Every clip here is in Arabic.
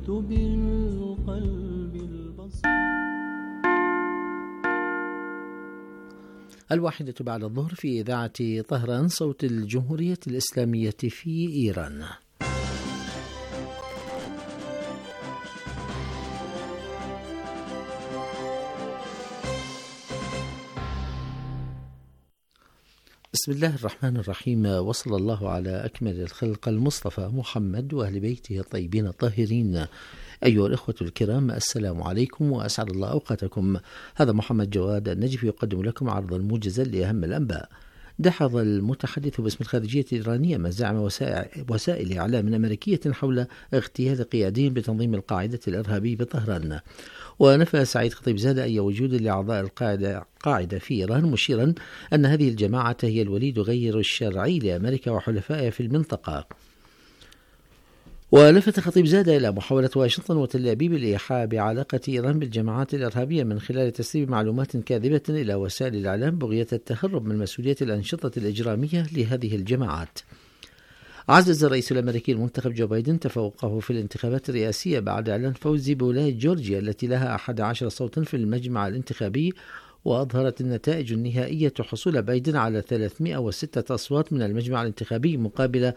بالقلب البصير. 1:00 في إذاعة طهران صوت الجمهورية الإسلامية في إيران. بسم الله الرحمن الرحيم، وصلى الله على أكمل الخلق المصطفى محمد وأهل بيته الطيبين الطاهرين. أيها الإخوة الكرام، السلام عليكم وأسعد الله أوقاتكم. هذا محمد جواد النجف يقدم لكم عرضا موجزا لأهم الأنباء. دحض المتحدث باسم الخارجية الإيرانية مزاعم وسائل إعلام أمريكية حول اغتيال قيادي بتنظيم القاعدة الإرهابي بطهران. ونفى سعيد خطيبزادة أي وجود لأعضاء القاعدة في إيران، مشيرا أن هذه الجماعة هي الوليد غير الشرعي لأمريكا وحلفائها في المنطقة. ولفت خطيبزادة إلى محاولة واشنطن وتل أبيب الإيحاء بعلاقة إيران بالجماعات الإرهابية من خلال تسريب معلومات كاذبة إلى وسائل الإعلام بغية التهرب من مسؤولية الأنشطة الإجرامية لهذه الجماعات. عزز الرئيس الأمريكي المنتخب جو بايدن تفوقه في الانتخابات الرئاسية بعد إعلان فوزه بولاية جورجيا التي لها 11 صوتا في المجمع الانتخابي، وأظهرت النتائج النهائية حصول بايدن على 306 أصوات من المجمع الانتخابي مقابل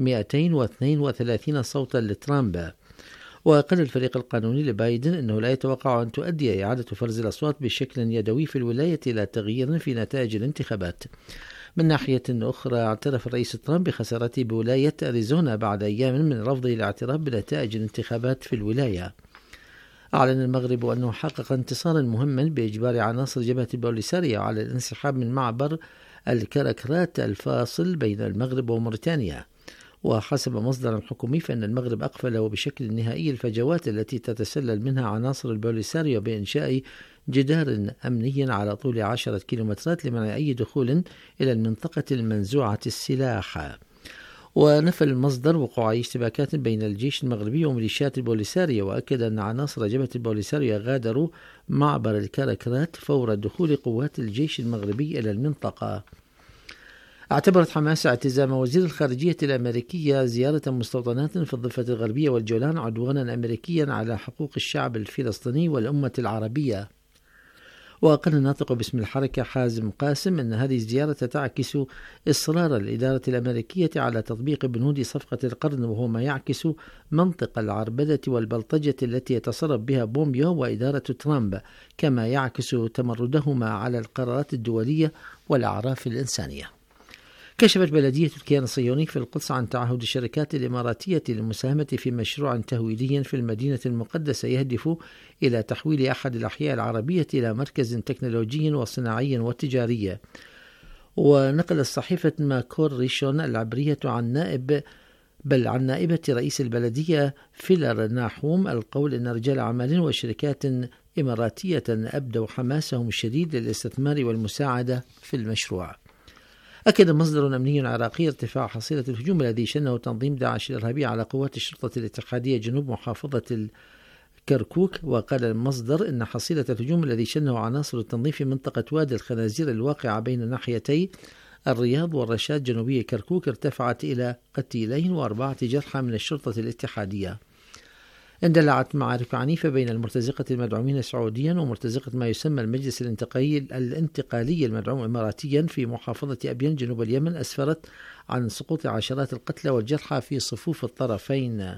232 صوتا لترامب. وقال الفريق القانوني لبايدن أنه لا يتوقع أن تؤدي إعادة فرز الأصوات بشكل يدوي في الولاية إلى تغيير في نتائج الانتخابات. من ناحية أخرى، اعترف الرئيس ترامب بخسارته بولاية أريزونا بعد أيام من رفضه الاعتراف بنتائج الانتخابات في الولاية. أعلن المغرب أنه حقق انتصارا مهما بإجبار عناصر جبهة البوليساريو على الانسحاب من معبر الكركرات الفاصل بين المغرب وموريتانيا. وحسب مصدر حكومي فإن المغرب أقفل بشكل نهائي الفجوات التي تتسلل منها عناصر البوليساريو بإنشاء جدار أمني على طول 10 كيلومترات لمنع أي دخول إلى المنطقة المنزوعة السلاح. ونفى المصدر وقوع اشتباكات بين الجيش المغربي وميليشيات البوليساريو، وأكد أن عناصر جبهة البوليساريو غادروا معبر الكركرات فور دخول قوات الجيش المغربي إلى المنطقة. اعتبرت حماس اعتزام وزير الخارجية الأمريكية زيارة مستوطنات في الضفة الغربية والجولان عدوانا أمريكيا على حقوق الشعب الفلسطيني والأمة العربية. وقال الناطق باسم الحركة حازم قاسم أن هذه الزيارة تعكس إصرار الإدارة الأمريكية على تطبيق بنود صفقة القرن، وهو ما يعكس منطق العربدة والبلطجة التي يتصرف بها بومبيو وإدارة ترامب، كما يعكس تمردهما على القرارات الدولية والأعراف الإنسانية. كشفت بلدية الكيان الصهيوني في القدس عن تعهد الشركات الإماراتية للمساهمة في مشروع تهويدي في المدينة المقدسة يهدف إلى تحويل أحد الأحياء العربية إلى مركز تكنولوجي وصناعي وتجاري. ونقلت صحيفة ماكور ريشون العبرية عن نائبة رئيس البلدية فيلر ناحوم القول أن رجال أعمال وشركات إماراتية أبدوا حماسهم الشديد للاستثمار والمساعدة في المشروع. أكد مصدر أمني عراقي ارتفاع حصيلة الهجوم الذي شنه تنظيم داعش الإرهابي على قوات الشرطة الاتحادية جنوب محافظة كركوك. وقال المصدر إن حصيلة الهجوم الذي شنه عناصر التنظيم في منطقة وادي الخنازير الواقعة بين ناحيتي الرياض والرشاد جنوبي كركوك ارتفعت إلى قتيلين و4 جرحى من الشرطة الاتحادية. اندلعت معارك عنيفة بين المرتزقة المدعومين سعوديا ومرتزقة ما يسمى المجلس الانتقالي المدعوم إماراتيا في محافظة أبين جنوب اليمن، أسفرت عن سقوط عشرات القتلى والجرحى في صفوف الطرفين.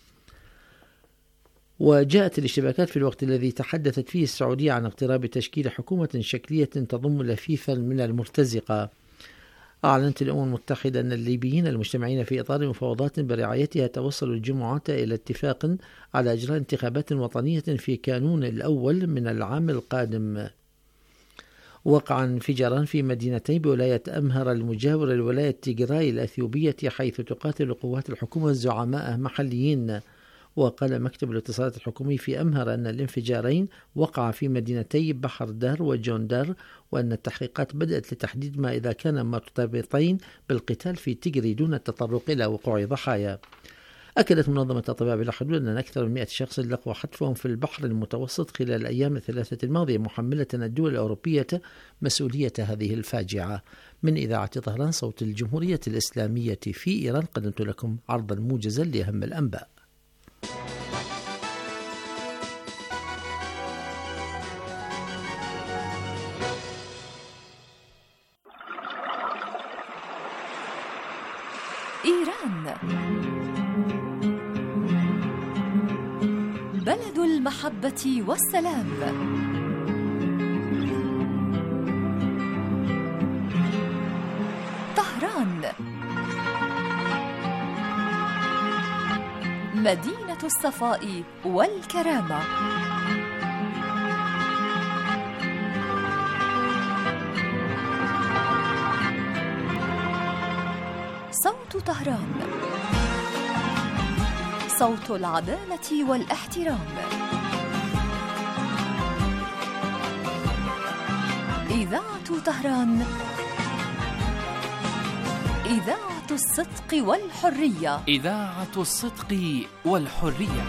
وجاءت الاشتباكات في الوقت الذي تحدثت فيه السعودية عن اقتراب تشكيل حكومة شكلية تضم لفيفا من المرتزقة. أعلنت الأمم المتحدة أن الليبيين المجتمعين في إطار مفاوضات برعايتها توصلوا الجمعة إلى اتفاق على إجراء انتخابات وطنية في كانون الأول من العام القادم. وقع انفجاران في مدينتين بولاية أمهر المجاورة لولاية تيغراي الأثيوبية حيث تقاتل قوات الحكومة الزعماء محليين. وقال مكتب الاتصالات الحكومي في أمهر أن الانفجارين وقع في مدينتي بحر دار وجوندار، وأن التحقيقات بدأت لتحديد ما إذا كان مرتبطين بالقتال في تيغري دون التطرق إلى وقوع ضحايا. أكدت منظمة أطباء بلا حدود أن أكثر من 100 شخص لقوا حتفهم في البحر المتوسط خلال الأيام الثلاثة الماضية، محملة الدول الأوروبية مسؤولية هذه الفاجعة. من إذاعة طهران صوت الجمهورية الإسلامية في إيران قدمت لكم عرضا موجزا لأهم الأنباء. بلد المحبة والسلام. طهران، مدينة الصفاء والكرامة. صوت طهران، صوت العدالة والاحترام. إذاعة طهران، إذاعة الصدق والحرية. إذاعة الصدق والحرية.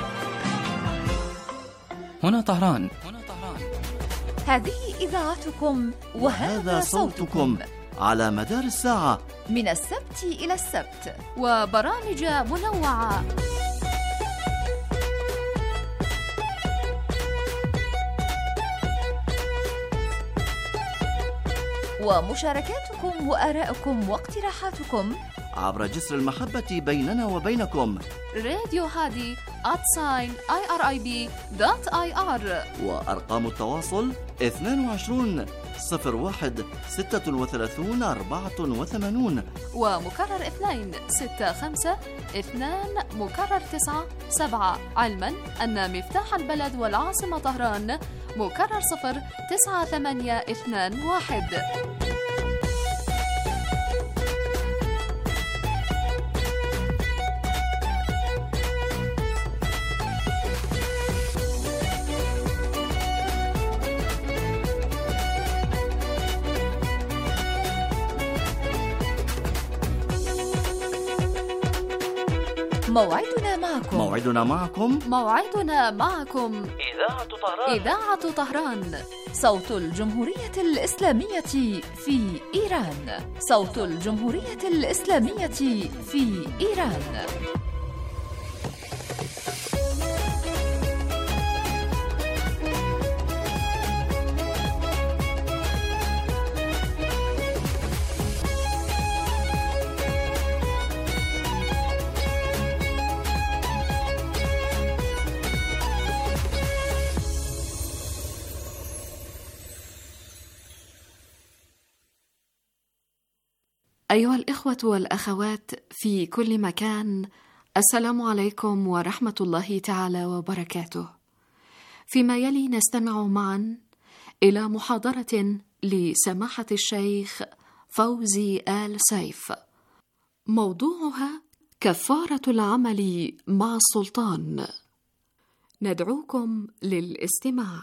هنا طهران. هذه إذاعتكم وهذا صوتكم على مدار الساعة من السبت إلى السبت، وبرامج منوعة. ومشاركاتكم وآراءكم واقتراحاتكم عبر جسر المحبة بيننا وبينكم. راديو هادي @irib.ir. وأرقام التواصل 22 01 36 84، ومكرر 2 65 2 مكرر 9 7. علما أن مفتاح البلد والعاصمة طهران مكرر 0 9 8 2 1. موعدنا معكم إذاعة طهران، صوت الجمهورية الإسلامية في إيران. صوت الجمهورية الإسلامية في إيران. أيها الإخوة والأخوات في كل مكان، السلام عليكم ورحمة الله تعالى وبركاته. فيما يلي نستمع معا إلى محاضرة لسماحة الشيخ فوزي آل سيف، موضوعها كفارة العمل مع السلطان. ندعوكم للاستماع.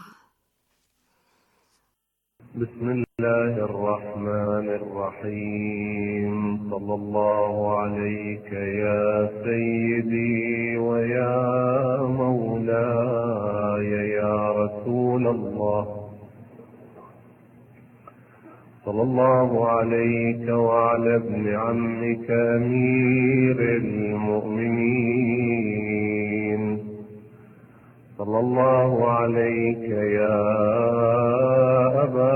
بسم الله الرحمن الرحيم. صلى الله عليك يا سيدي ويا مولاي يا رسول الله. صلى الله عليك وعلى ابن عمك أمير المؤمنين. صلى الله عليك يا أبا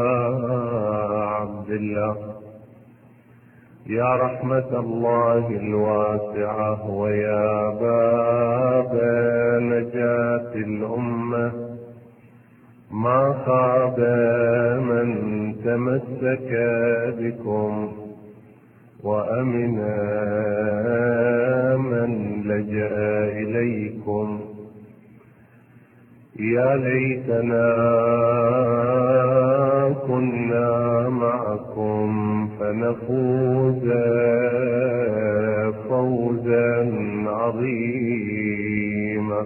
عبد الله، يا رحمة الله الواسعة ويا باب نجاة الأمة. ما خاب من تمسك بكم وأمن من لجأ إليكم. يا ليتنا كنا معكم فنفوز فوزا عظيما.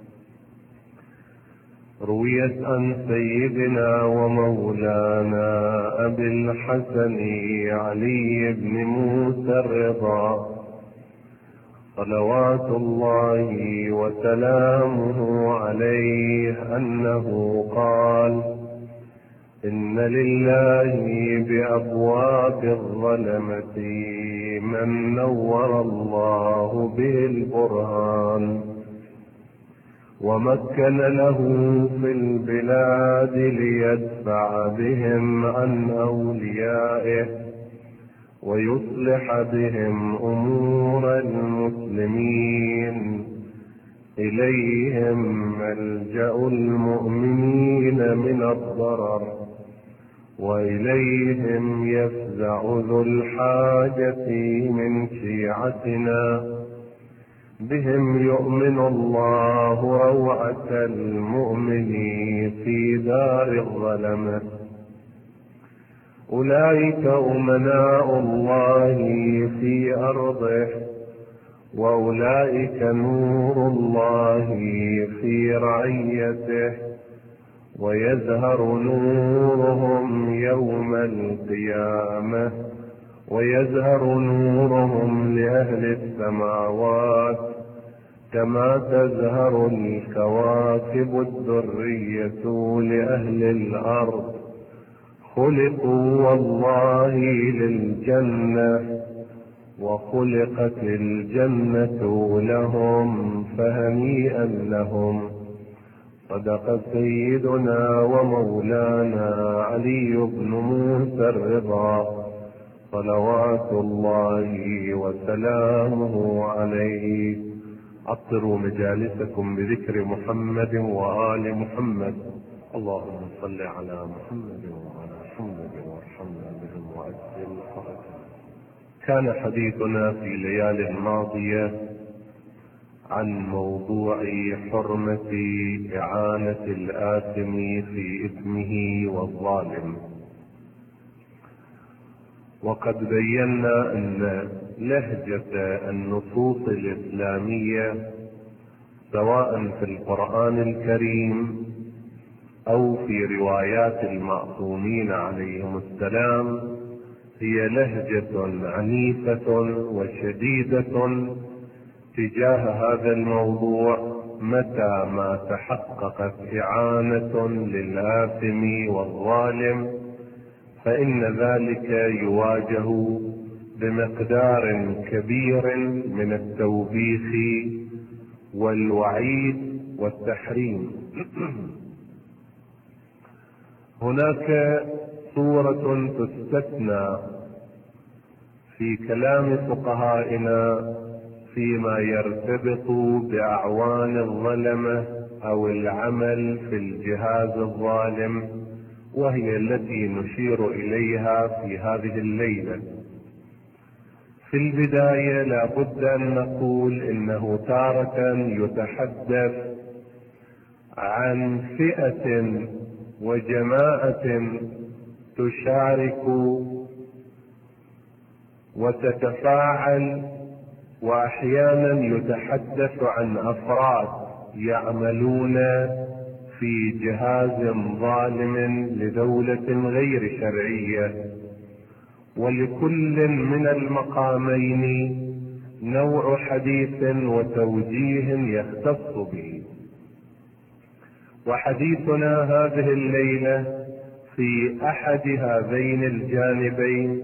رويت عن سيدنا ومولانا أبي الحسن علي بن موسى الرضا صلوات الله وسلامه عليه أنه قال: إن لله بأبواب الظلمة من نور الله به البرهان، ومكن له في البلاد ليدفع بهم عن أوليائه ويصلح بهم أمور المسلمين. إليهم ملجأ المؤمنين من الضرر، وإليهم يفزع ذو الحاجة من شيعتنا. بهم يؤمن الله روعة المؤمن في دار الظلمة. أولئك أمناء الله في أرضه، وأولئك نور الله في رعيته، ويزهر نورهم يوم القيامة، ويزهر نورهم لأهل السماوات كما تزهر الكواكب الدرية لأهل الأرض. خلقوا والله للجنة، وخلقت الجنة لهم، فهنيئا لهم. صدق سيدنا ومولانا علي بن موسى الرضا، صلوات الله وسلامه عليه. عطروا مجالسكم بذكر محمد وآل محمد. اللهم صل على محمد وعلى محمد وارحمنا بهم وأجزل فرجهم. كان حديثنا في الليالي الماضية عن موضوع حرمة إعانة الآثم في إثمه والظالم، وقد بينا أن لهجة النصوص الإسلامية سواء في القرآن الكريم أو في روايات المعصومين عليهم السلام هي لهجة عنيفة وشديدة تجاه هذا الموضوع متى ما تحققت إعانة للآثم والظالم، فإن ذلك يواجه بمقدار كبير من التوبيخ والوعيد والتحريم. هناك صورة تستثنى في كلام فقهائنا فيما يرتبط بأعوان الظلمة أو العمل في الجهاز الظالم، وهي التي نشير إليها في هذه الليلة. في البداية لا بد أن نقول إنه تارة يتحدث عن فئة وجماعة تشارك وتتفاعل، وأحيانا يتحدث عن أفراد يعملون في جهاز ظالم لدولة غير شرعية، ولكل من المقامين نوع حديث وتوجيه يختص به. وحديثنا هذه الليلة في أحد هذين الجانبين،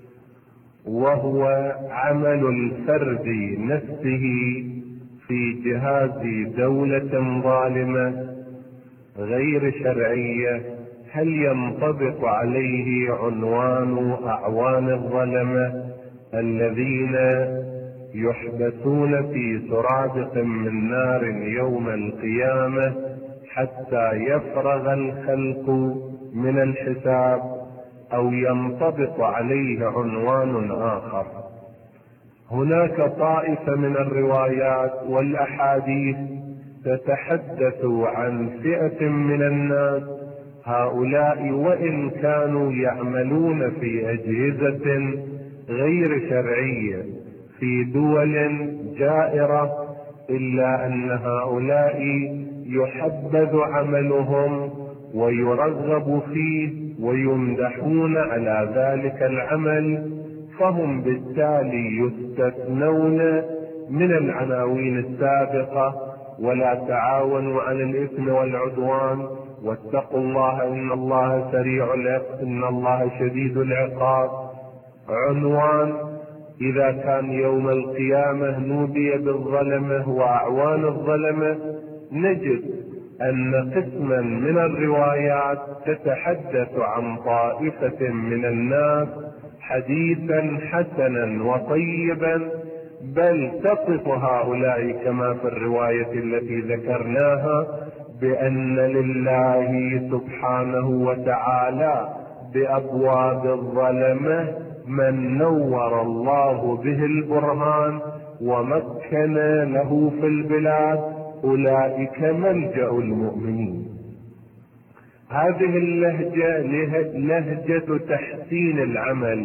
وهو عمل الفرد نفسه في جهاز دولة ظالمة غير شرعية. هل ينطبق عليه عنوان أعوان الظلمة الذين يحبسون في سرادق من نار يوم القيامة حتى يفرغ الخلق من الحساب، أو ينطبق عليه عنوان آخر؟ هناك طائفة من الروايات والأحاديث تتحدث عن فئة من الناس، هؤلاء وإن كانوا يعملون في أجهزة غير شرعية في دول جائرة، إلا أن هؤلاء يحبذ عملهم ويرغب فيه ويمدحون على ذلك العمل، فهم بالتالي يستثنون من العناوين السابقة: ولا تعاونوا على الإثم والعدوان، واتقوا الله إن الله سريع العقاب، إن الله شديد العقاب. عنوان إذا كان يوم القيامة نودي بالظلمة وأعوان الظلمة، نجد أن قسما من الروايات تتحدث عن طائفة من الناس حديثا حسنا وطيبا، بل تصف هؤلاء كما في الرواية التي ذكرناها بأن لله سبحانه وتعالى بأبواب الظلمة من نور الله به البرهان ومكن له في البلاد، أولئك ملجأ المؤمنين. هذه اللهجة لهجة تحسين العمل،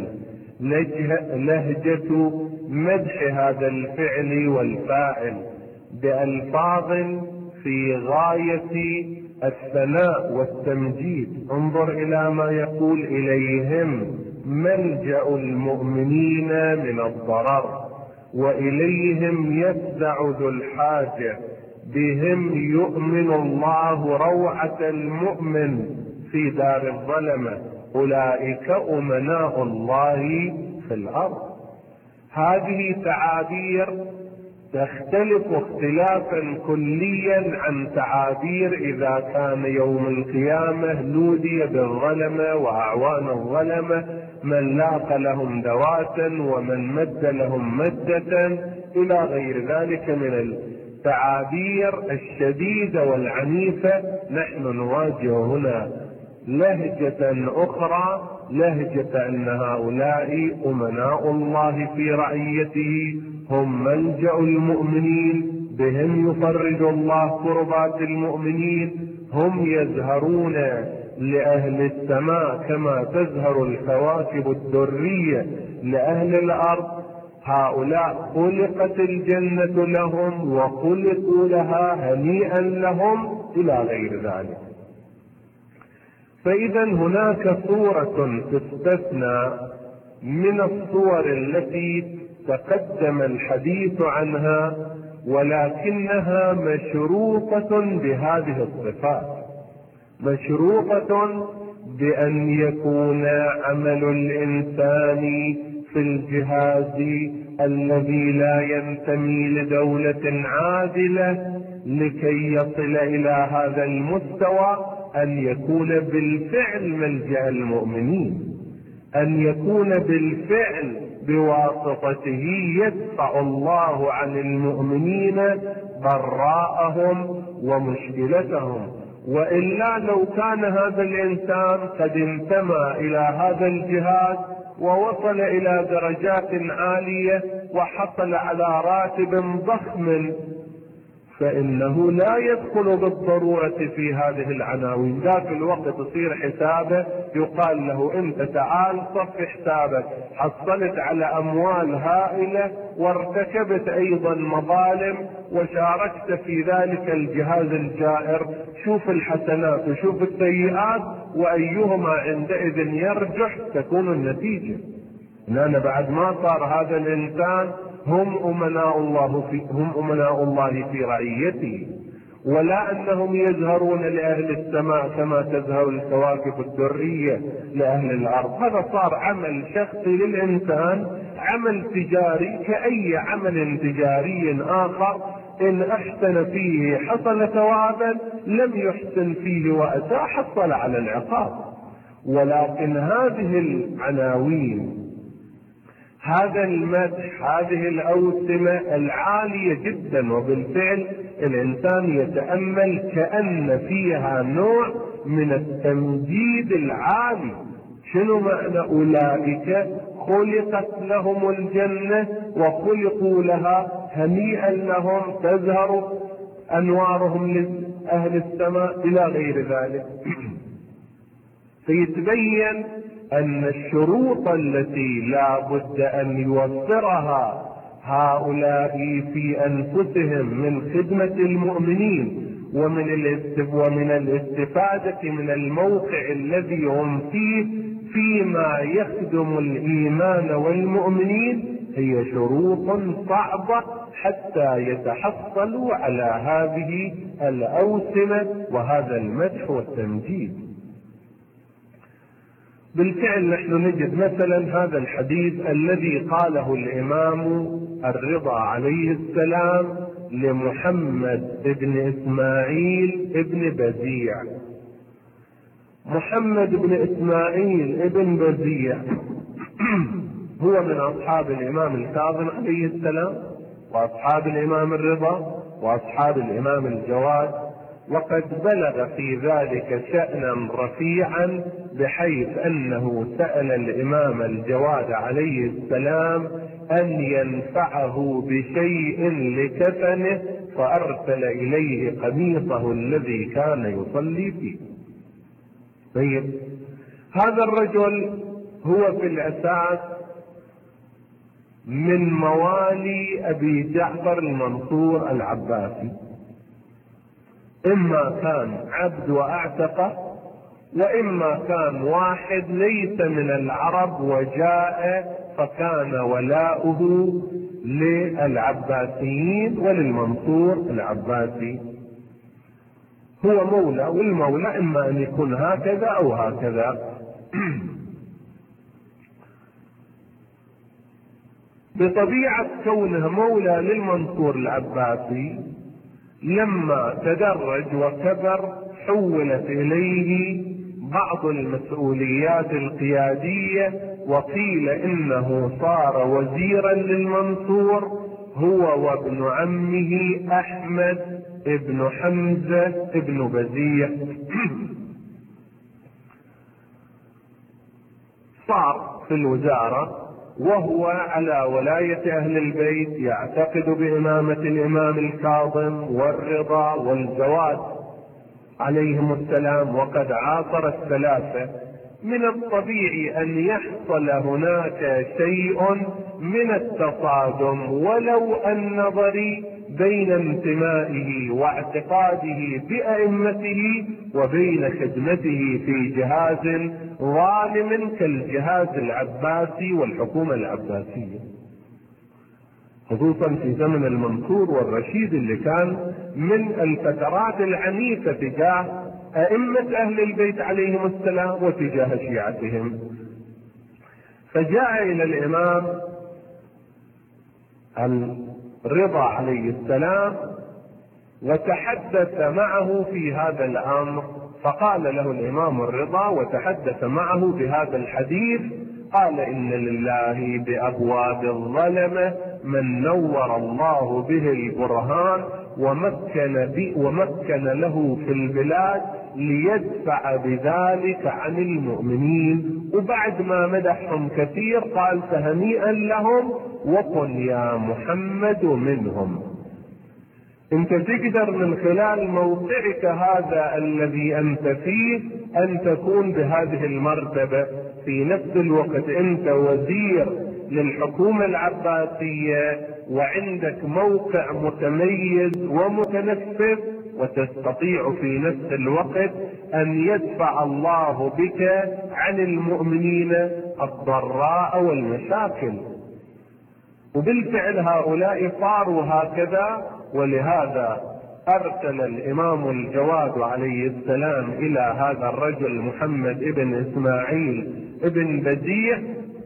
لهجة مدح هذا الفعل والفاعل بألفاظ في غاية الثناء والتمجيد. انظر إلى ما يقول: إليهم ملجأ المؤمنين من الضرر، وإليهم يفزع ذو الحاجة، بهم يؤمن الله روعة المؤمن في دار الظلمة، أولئك أمناء الله في الأرض. هذه تعابير تختلف اختلافا كليا عن تعابير إذا كان يوم القيامة نودي بالظلمة وأعوان الظلمة، من لاق لهم دواتا ومن مد لهم مدة إلى غير ذلك من التعابير الشديدة والعنيفة. نحن نواجه هنا لهجة أخرى، لهجة أن هؤلاء أمناء الله في رعيته، هم ملجأ المؤمنين، بهم يفرج الله كربات المؤمنين، هم يزهرون لأهل السماء كما تزهر الكواكب الدرية لأهل الأرض. هؤلاء خلقت الجنة لهم وخلقوا لها، هنيئا لهم إلى غير ذلك. فإذا هناك صورة تستثنى من الصور التي تقدم الحديث عنها، ولكنها مشروطة بهذه الصفات، مشروطة بأن يكون عمل الإنسان في الجهاز الذي لا ينتمي لدولة عادلة لكي يصل إلى هذا المستوى، أن يكون بالفعل ملجأ المؤمنين، أن يكون بالفعل بواسطته يدفع الله عن المؤمنين ضراءهم ومشكلتهم. وإلا لو كان هذا الإنسان قد انتمى إلى هذا الجهاد ووصل إلى درجات عالية وحصل على راتب ضخم، فإنه لا يدخل بالضرورة في هذه العناوين. ذاك الوقت تصير حسابه، يقال له: أنت تعال صف حسابك، حصلت على أموال هائلة وارتكبت أيضا مظالم وشاركت في ذلك الجهاز الجائر، شوف الحسنات وشوف السيئات وأيهما عندئذ يرجح تكون النتيجة. لأن بعد ما صار هذا الإنسان هم أمناء الله في رعيته، ولا أنهم يزهرون لأهل السماء كما تزهر الكواكب الدرية لأهل الأرض. هذا صار عمل شخصي للإنسان، عمل تجاري كأي عمل تجاري آخر، إن أحسن فيه حصل ثوابا، لم يحسن فيه وأساء حصل على العقاب. ولكن هذه العناوين، هذا المدح، هذه الأوسمة العالية جدا، وبالفعل الإنسان يتأمل كأن فيها نوع من التمجيد العالي. شنو معنى أولئك خلقت لهم الجنة وخلقوا لها، هنيئا لهم، تزهر أنوارهم لأهل السماء إلى غير ذلك. فيتبين أن الشروط التي لا بد أن يوفرها هؤلاء في أنفسهم من خدمة المؤمنين ومن الاستفادة من الموقع الذي هم فيه فيما يخدم الإيمان والمؤمنين، هي شروط صعبة حتى يتحصلوا على هذه الأوسمة وهذا المدح والتمجيد. بالفعل نحن نجد مثلا هذا الحديث الذي قاله الإمام الرضا عليه السلام لمحمد بن إسماعيل ابن بزيع. محمد بن إسماعيل ابن بزيع هو من أصحاب الإمام الكاظم عليه السلام، وأصحاب الإمام الرضا، وأصحاب الإمام الجواد، وقد بلغ في ذلك شأنا رفيعا بحيث أنه سأل الإمام الجواد عليه السلام أن ينفعه بشيء لكفنه، فأرسل إليه قميصه الذي كان يصلي فيه. طيب، هذا الرجل هو في الأساس من موالي أبي جعفر المنصور العباسي، إما كان عبد وأعتقه، وإما كان واحد ليس من العرب وجاء فكان ولاؤه للعباسيين وللمنصور العباسي. هو مولى، والمولى إما أن يكون هكذا أو هكذا. بطبيعة كونه مولى للمنصور العباسي، لما تدرج وكبر حولت إليه بعض المسؤوليات القيادية، وقيل إنه صار وزيرا للمنصور هو وابن عمه أحمد ابن حمزة ابن بزيع. صار في الوزارة وهو على ولاية أهل البيت، يعتقد بإمامة الإمام الكاظم والرضا والجواد عليهم السلام، وقد عاصر الثلاثة. من الطبيعي أن يحصل هناك شيء من التصادم ولو النظري بين انتمائه واعتقاده بأئمته وبين خدمته في جهاز ظالم كالجهاز العباسي والحكومة العباسية، خصوصا في زمن المنصور والرشيد اللي كان من الفترات العنيفة تجاه أئمة أهل البيت عليهم السلام وتجاه شيعتهم. فجاء إلى الإمام الرضا عليه السلام وتحدث معه في هذا الأمر، فقال له الإمام الرضا وتحدث معه بهذا الحديث، قال: إن لله بأبواب الظلمة من نور الله به البرهان ومكن له في البلاد ليدفع بذلك عن المؤمنين. وبعد ما مدحهم كثير قال: فهنيئا لهم وكن يا محمد منهم. انت تقدر من خلال موقعك هذا الذي انت فيه ان تكون بهذه المرتبة، في نفس الوقت انت وزير للحكومة العباسية وعندك موقع متميز ومتنفذ، وتستطيع في نفس الوقت ان يدفع الله بك عن المؤمنين الضراء والمشاكل. وبالفعل هؤلاء صاروا هكذا، ولهذا أرسل الإمام الجواد عليه السلام إلى هذا الرجل محمد ابن إسماعيل ابن بزيع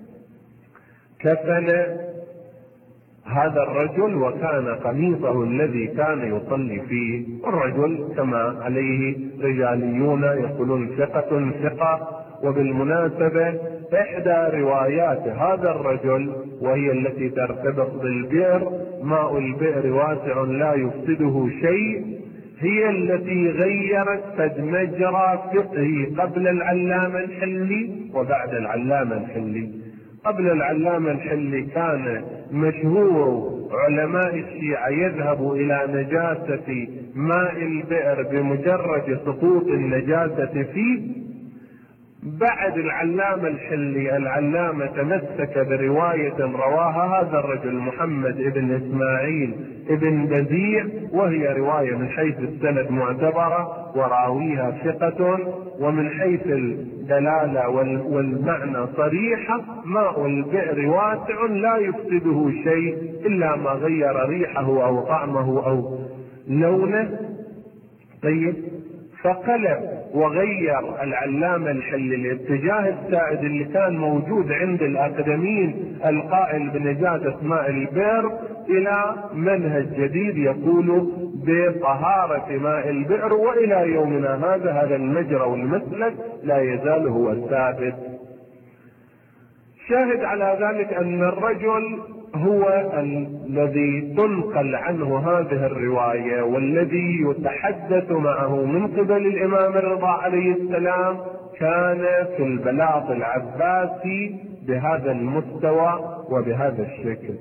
كفن هذا الرجل، وكان قميصه الذي كان يصلي فيه. الرجل كما عليه رجاليون يقولون ثقة ثقة. وبالمناسبة إحدى روايات هذا الرجل وهي التي ترتبط بالبئر، ماء البئر واسع لا يفسده شيء، هي التي غيرت قد مجرى فقهي قبل العلامة الحلي وبعد العلامة الحلي. قبل العلامة الحلي كان مشهور علماء الشيعة يذهب إلى نجاسة ماء البئر بمجرد سقوط النجاسة فيه. بعد العلامة الحلي العلامة تمسك برواية رواها هذا الرجل محمد ابن إسماعيل ابن بزيع، وهي رواية من حيث السند معتبرة وراويها ثقة، ومن حيث الدلالة والمعنى صريحة. ماء البئر واسع لا يفسده شيء إلا ما غير ريحه أو طعمه أو لونه. طيب، فقلب وغير العلامة الحلي الاتجاه السائد اللي كان موجود عند الأقدمين القائل بنجاسة ماء البئر إلى منهج جديد يقول بطهارة ماء البئر، وإلى يومنا هذا المجرى والمسلك لا يزال هو الثابت. شاهد على ذلك أن الرجل هو الذي تنقل عنه هذه الرواية والذي يتحدث معه من قبل الإمام الرضا عليه السلام كان في البلاط العباسي بهذا المستوى وبهذا الشكل.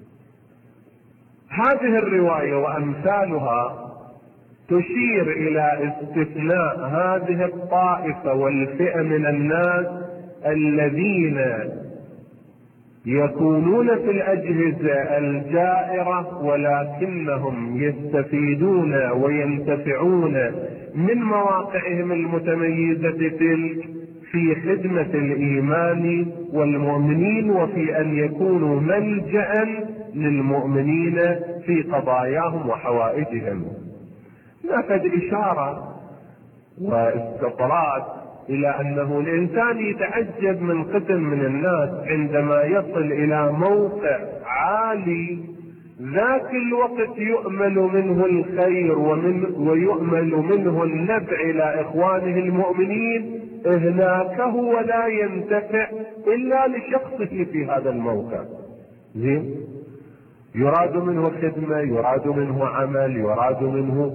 هذه الرواية وأمثالها تشير إلى استثناء هذه الطائفة والفئة من الناس الذين يكونون في الأجهزة الجائرة ولكنهم يستفيدون وينتفعون من مواقعهم المتميزة تلك في خدمة الإيمان والمؤمنين وفي أن يكونوا ملجأ للمؤمنين في قضاياهم وحوائجهم. نأخذ إشارة واستطراد إلى أنه الإنسان يتعجب من قسم من الناس عندما يصل إلى موقع عالي ذاك الوقت يؤمل منه الخير ويؤمل منه النفع إلى إخوانه المؤمنين، هناك هو لا ينتفع إلا لشخصه في هذا الموقع. زين، يراد منه خدمة، يراد منه عمل، يراد منه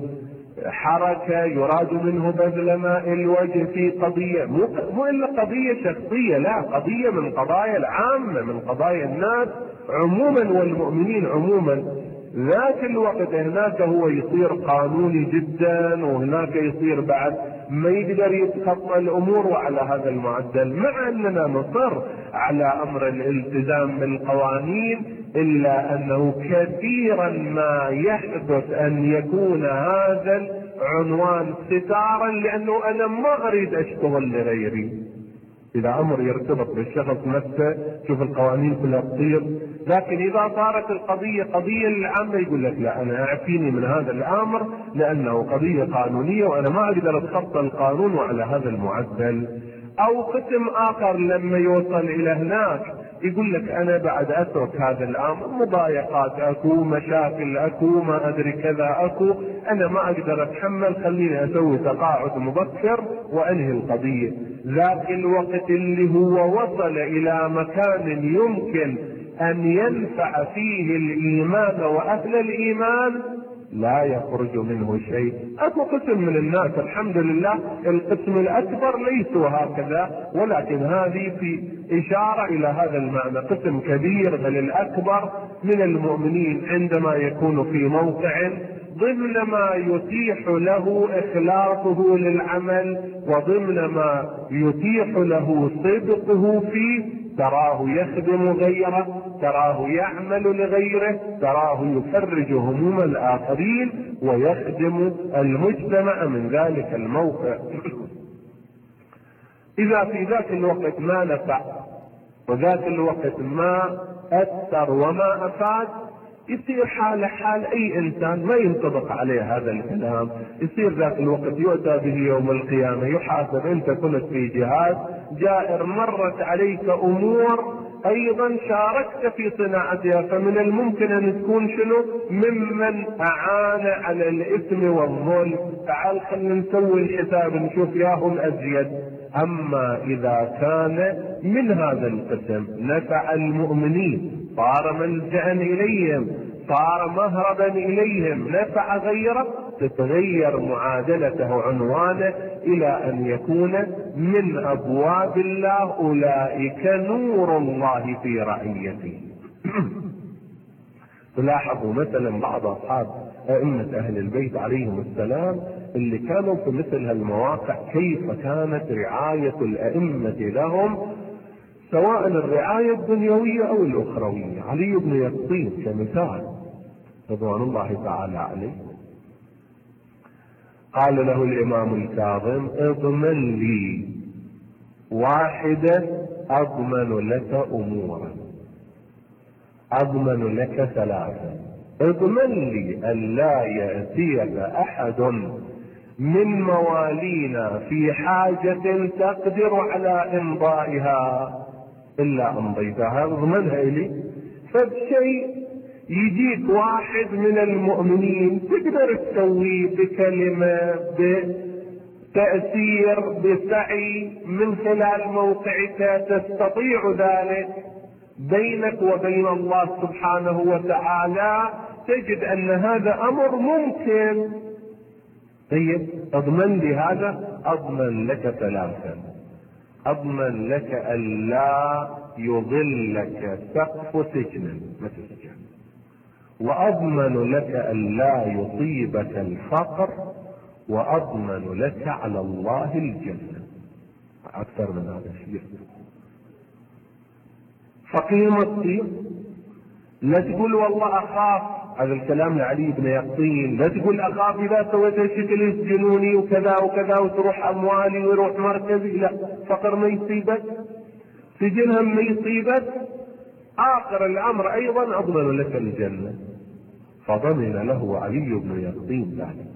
حركة، يراد منه بذل ماء الوجه في قضية مو إلا قضية شخصية، لا، قضية من قضايا العامة، من قضايا الناس عموما والمؤمنين عموما. ذاك الوقت هناك هو يصير قانوني جدا، وهناك يصير بعد ما يقدر يتخطى الأمور وعلى هذا المعدل، مع أننا نصر على أمر الالتزام بالقوانين، إلا أنه كثيرا ما يحدث أن يكون هذا العنوان ستارا، لأنه أنا ما أريد أشتغل لغيري. إذا أمر يرتبط بالشخص نفسه شوف القوانين كلها تصير، لكن إذا صارت القضية قضية للعامة يقول لك لا، أنا أعفيني من هذا الأمر لأنه قضية قانونية وأنا ما أقدر أتخطى القانون وعلى هذا المعدل. أو قسم آخر لما يوصل إلى هناك يقول لك أنا بعد أترك هذا الأمر، مضايقات أكو، مشاكل أكو، ما أدري كذا أكو، أنا ما أقدر أتحمل، خليني أسوي تقاعد مبكر وأنهي القضية. ذاك الوقت اللي هو وصل إلى مكان يمكن أن ينفع فيه الإيمان وأهل الإيمان لا يخرج منه شيء. أكو قسم من الناس الحمد لله القسم الأكبر ليسوا هكذا، ولكن هذه في إشارة إلى هذا المعنى. قسم كبير بل الأكبر من المؤمنين عندما يكون في موقع ضمن ما يتيح له إخلاصه للعمل وضمن ما يتيح له صدقه فيه، تراه يخدم غيره، تراه يعمل لغيره، تراه يفرج هموم الآخرين ويخدم المجتمع من ذلك الموقع. إذا في ذاك الوقت ما نفع وذاك الوقت ما أثر وما أفاد، يصير حال أي إنسان ما ينطبق عليه هذا الكلام، يصير ذاك الوقت يؤتى به يوم القيامة يحاسب. أنت كنت في جهاد جائر، مرت عليك أمور أيضا شاركت في صناعتها، فمن الممكن أن تكون شنو؟ ممن أعان على الإثم والظلم. تعال خلينا نسوي الحساب نشوف ياهم الأزيد. أما إذا كان من هذا القسم نفع المؤمنين، صار ملجأ إليهم، صار مهربا إليهم، نفع غيره، تتغير معادلته عنوانه إلى أن يكون من أبواب الله، أولئك نور الله في رعيته. تلاحظوا مثلا بعض أصحاب أئمة أهل البيت عليهم السلام اللي كانوا في مثل هالمواقع كيف كانت رعاية الأئمة لهم، سواء الرعاية الدنيوية أو الأخروية. علي بن يقطين كمثال رضوان الله تعالى عليه، قال له الإمام الكاظم: اضمن لي واحدة أضمن لك أمورا، أضمن لك ثلاثة. اضمن لي أن لا يأتيك أحد من موالينا في حاجة تقدر على إمضائها إلا أمضيتها، اضمنها إلي. فبشيء يجيك واحد من المؤمنين تقدر تسويه بكلمة، تأثير بسعي من خلال موقعك تستطيع ذلك بينك وبين الله سبحانه وتعالى، تجد أن هذا أمر ممكن. طيب اضمن لي هذا، أضمن لك ثلاثا: أضمن لك ألا يضلك سقف سجن ما تسجن، وأضمن لك ألا يصيبك الفقر، وأضمن لك على الله الجنة. أكثر من هذا الشيء. فقيم الطيب، لا تقول والله أخاف، هذا الكلام لعلي بن يقطين، لا تقول أخاف إذا سويت الشكل يسجنوني وكذا وكذا وتروح أموالي ويروح مركزي. لا، فقر ما يصيبك، سجنهم ما يصيبك، آخر الأمر أيضا أضمن لك الجنة. فضمن له علي بن يقطين ذلك.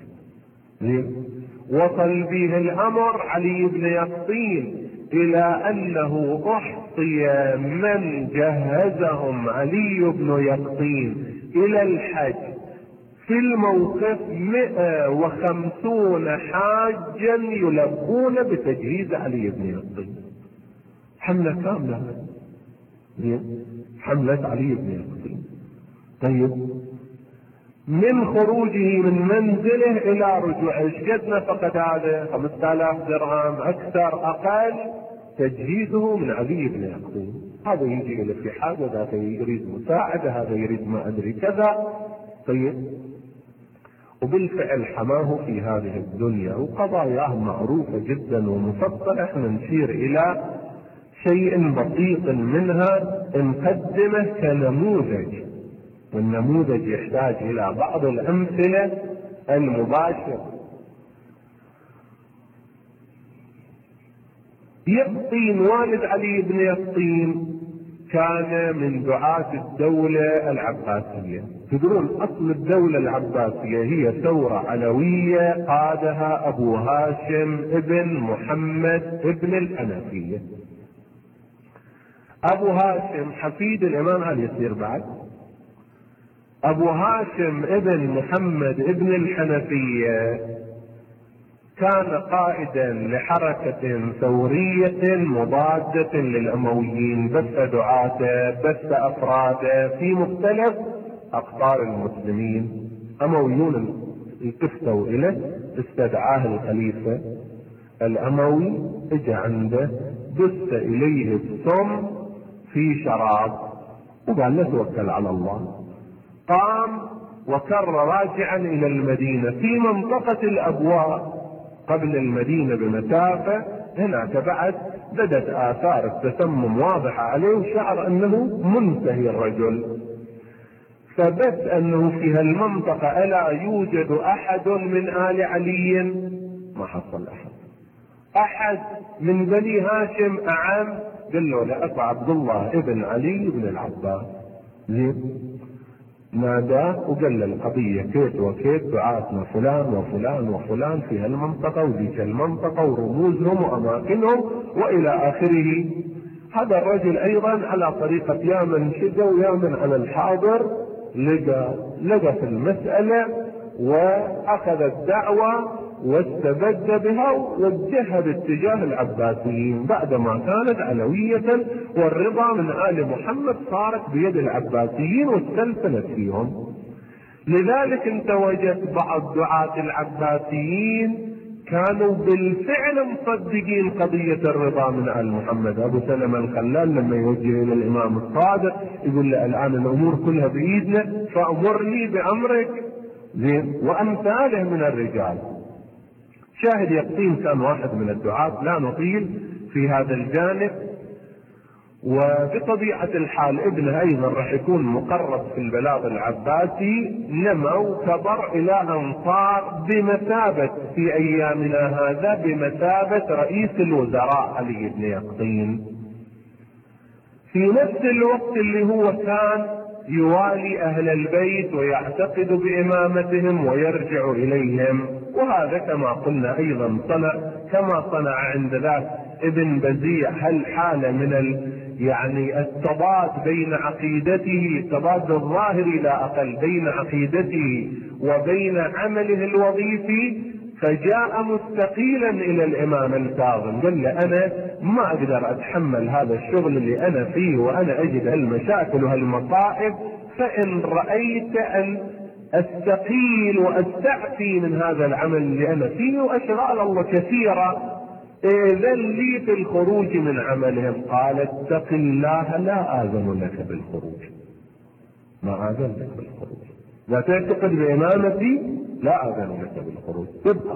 وصل به الأمر علي بن يقطين إلى أنه أحصي من جهزهم علي بن يقطين إلى الحج في الموقف 150 حاجا يلبون بتجهيز علي بن يقطين. حملة كاملة، حملة علي بن يقطين. طيب من خروجه من منزله إلى رجوعه ايش قد نفقة هذا؟ 5000 درهم، أكثر أقل، تجهيزه من علي بن يقطين. هذا يجي إلى في حاجة، ذاك يريد مساعدة، هذا يريد ما أدري كذا. طيب وبالفعل حماه في هذه الدنيا، وقضاياه معروفة جدا ومفصلة. احنا نشير إلى شيء بسيط منها نقدمه كنموذج، والنموذج يحتاج إلى بعض الأمثلة المباشرة. يقطين والد علي بن يقطين كان من دعاة الدولة العباسية. تدرون أصل الدولة العباسية هي ثورة علوية قادها أبو هاشم ابن محمد ابن الحنفية. أبو هاشم حفيد الإمام علي يصير بعد. أبو هاشم ابن محمد ابن الحنفية كان قائدا لحركة ثورية مضادة للأمويين، بث دعاته، بث أفراده في مختلف أقطار المسلمين. أمويون التفتوا إليه، استدعاه الخليفة الأموي، اجى عنده، دس إليه السم في شراب وقال له توكل على الله. قام وكر راجعا إلى المدينة في منطقة الأبواء قبل المدينة بمسافة. هناك بعد بدت آثار التسمم واضحة عليه، وشعر أنه منتهي الرجل، فبث أنه في هالمنطقة ألا يوجد أحد من آل علي؟ ما حصل أحد من بني هاشم أعم. قال له لأبا عبد الله ابن علي بن العباس. ناداه وقال له القضية كيت وكيت، دعاتنا فلان وفلان وفلان في هالمنطقة وذيك المنطقة ورموزهم وأماكنهم وإلى آخره. هذا الرجل أيضا على طريقة يا من شد ويا من على الحاضر لقى في المسألة وأخذ الدعوة واستبد بها ووجهها باتجاه العباسيين، بعدما كانت علوية والرضا من آل محمد صارت بيد العباسيين واستلفنت فيهم. لذلك انت وجدت بعض دعاة العباسيين كانوا بالفعل مصدقين قضية الرضا من آل محمد. أبو سلمة الخلال لما يوجه إلى الإمام الصادق يقول له الآن الأمور كلها بإيدنا فأمرني بأمرك، وأمثاله من الرجال. شاهد يقطين كان واحد من الدعاة، لا نطيل في هذا الجانب. وبطبيعة الحال ابنه أيضا راح يكون مقرب في البلاغ العباسي، نمى وكبر إلى أن صار بمثابة في أيامنا هذا بمثابة رئيس الوزراء علي بن يقطين. في نفس الوقت اللي هو كان يوالي أهل البيت ويعتقد بإمامتهم ويرجع إليهم، وهذا كما قلنا أيضا صنع كما صنع عند ذاك ابن بزيع هالحالة من التضاد بين عقيدته، التضاد الظاهري لا أقل بين عقيدته وبين عمله الوظيفي فجاء مستقيلا إلى الإمام الكاظم قال له أنا ما أقدر أتحمل هذا الشغل اللي أنا فيه وأنا أجد هالمشاكل وهالمصائب، فإن رأيت أن أستقيل وأستعفي من هذا العمل اللي أنا فيه وأشغال الله كثيرة، إذن لي في الخروج من عملهم. قال اتق الله لا آذن لك بالخروج، ما آذن لك بالخروج، لا تعتقد بإمامتي لا آذن لك بالخروج، تبقى.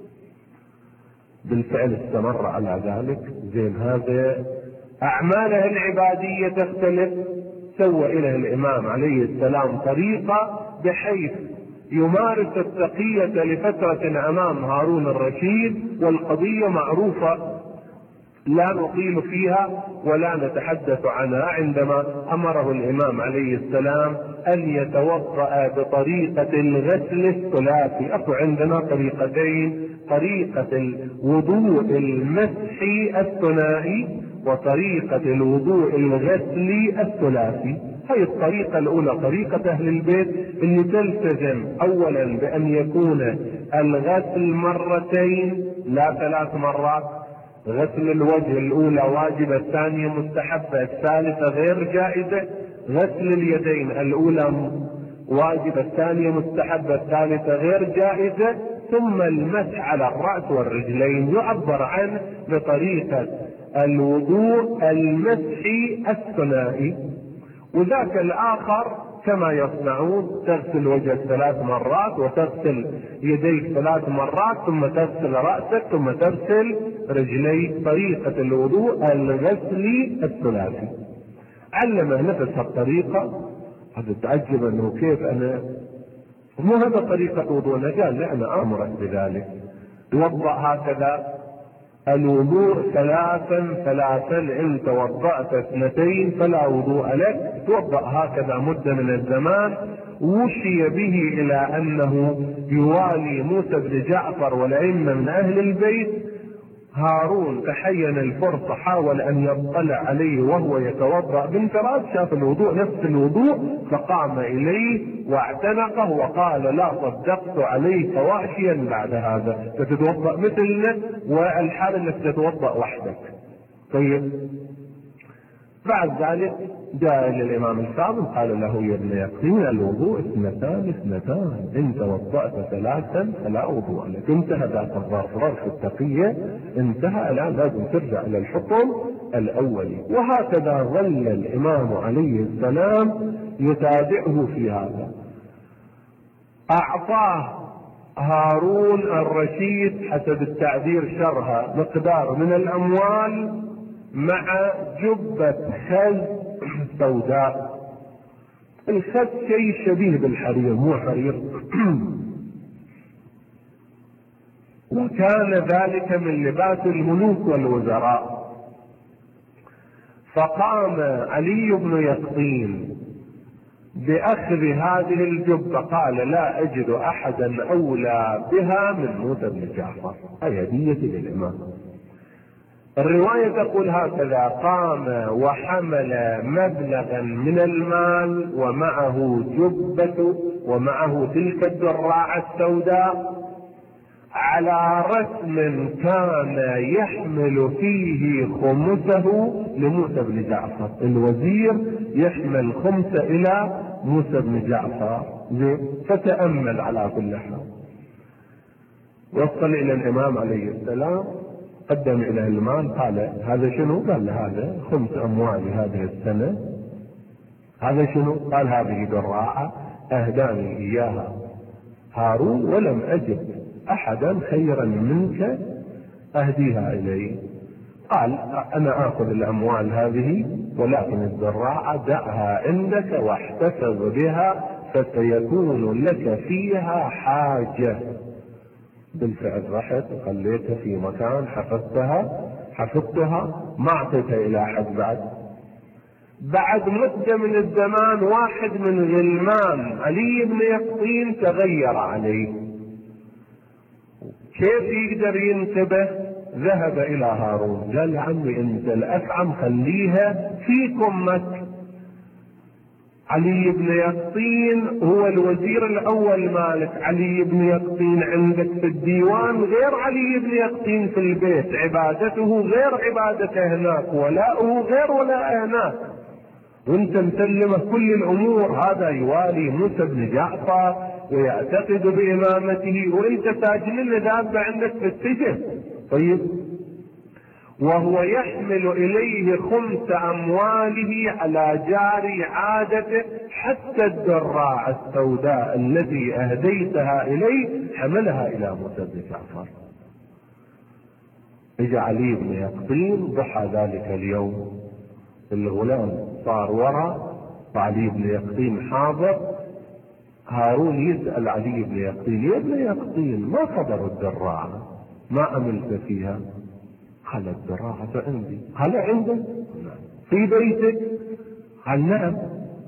بالفعل استمر على ذلك. زين هذا أعماله العبادية تختلف. سوى إلى الإمام عليه السلام طريقة بحيث يمارس التقية لفترة أمام هارون الرشيد، والقضية معروفة لا نطيل فيها ولا نتحدث عنها. عندما أمره الإمام عليه السلام أن يتوضأ بطريقة الغسل الثلاثي، أكو عندنا طريقتين، طريقة الوضوء المسحي الثنائي وطريقة الوضوء الغسلي الثلاثي. هي الطريقة الأولى طريقة أهل البيت اللي تلتزم أولا بأن يكون الغسل مرتين لا 3 مرات. غسل الوجه الأولى واجبة، الثانية مستحبة، الثالثة غير جائزة. غسل اليدين الأولى واجبة، الثانية مستحبة، الثالثة غير جائزة. ثم المسح على الرأس والرجلين يعبر عنه بطريقة الوضوء المسحي الثنائي. وذاك الآخر كما يصنعون، تغسل وجهك 3 مرات وتغسل يديك 3 مرات ثم تغسل رأسك ثم تغسل رجليك، طريقة الوضوء الغسلي الثلاثي. علمه نفس الطريقة. هذا تعجب انه كيف انا مو هذا طريقة وضوءنا، قال لا انا امرك بذلك، توضأ هكذا الوضوء 3 إن توضأت 2 فلا وضوء لك. توضأ هكذا مدة من الزمان. وشي به إلى أنه يوالي موسى بن جعفر والأئمة من أهل البيت. هارون تحين الفرصة، حاول أن يطلع عليه وهو يتوضأ بانفراد، شاف الوضوء نفس الوضوء فقام إليه واعتنقه وقال لا صدقت عليك واشيا بعد هذا، فتتوضأ مثلنا والحال انك تتوضأ وحدك. طيب بعد ذلك جاء الى الامام الكاظم قال له يا ابن يقين الوضوء 2 ان توضأت 3 فلا وضوء لك. انتهى ذاك الظرف التقية، انتهى. الان لازم ترجع الى الحكم الاولي. وهكذا ظل الامام عليه السلام يتابعه في هذا. اعطاه هارون الرشيد حسب التعبير شرها مقدار من الاموال مع جبة خز سوداء. الخز شيء شبيه بالحرير، مو حرير. وكان ذلك من لباس الملوك والوزراء. فقام علي بن يقطين بأخذ هذه الجبة، قال لا أجد أحدا أولى بها من موسى بن جعفر، هي هدية للإمام. الرواية تقول هكذا: قام وحمل مبلغا من المال ومعه جبة ومعه تلك الدراعة السوداء على رسم كان يحمل فيه خمسه لموسى بن جعفر. الوزير يحمل خمسة إلى موسى بن جعفر. فتأمل على كل حال. وصل إلى الإمام عليه السلام، قدم إلى المال، قال هذا شنو؟ قال هذا 5 أموال هذه السنة. هذا شنو؟ قال هذه دراعة أهداني إياها هارون ولم أجد أحدا خيرا منك أهديها إلي. قال أنا آخذ الأموال هذه، ولكن الدراعة دعها عندك واحتفظ بها فسيكون لك فيها حاجة. بالفعل رحت وخليتها في مكان، حفظتها ما أعطيتها إلى أحد. بعد مدة من الزمان واحد من غلمان علي بن يقطين تغير عليه. كيف يقدر ينتبه؟ ذهب إلى هارون قال عمي أنت الأفعم خليها في كمك، علي بن يقطين هو الوزير الأول مالك. علي بن يقطين عندك في الديوان غير علي بن يقطين في البيت، عبادته غير عبادته هناك، ولاؤه غير ولاء هناك، وانت مسلمه كل الأمور. هذا يوالي موسى بن جعفر ويعتقد بإمامته، وانت ساجن دابة عندك في السجن. طيب، وهو يحمل إليه 5 أمواله على جاري عادته، حتى الدراع السوداء التي أهديتها إليه حملها إلى موسى بن جعفر. اجى علي بن يقطين ضحى ذلك اليوم، الغلام صار وراء وعلي بن يقطين حاضر. هارون يسأل علي بن يقطين: يا ابن يقطين، ما خبر الدراعة؟ ما عملت فيها؟ قال: الدراعة عندي. قال: عندك؟ في بيتك؟ قال: نعم.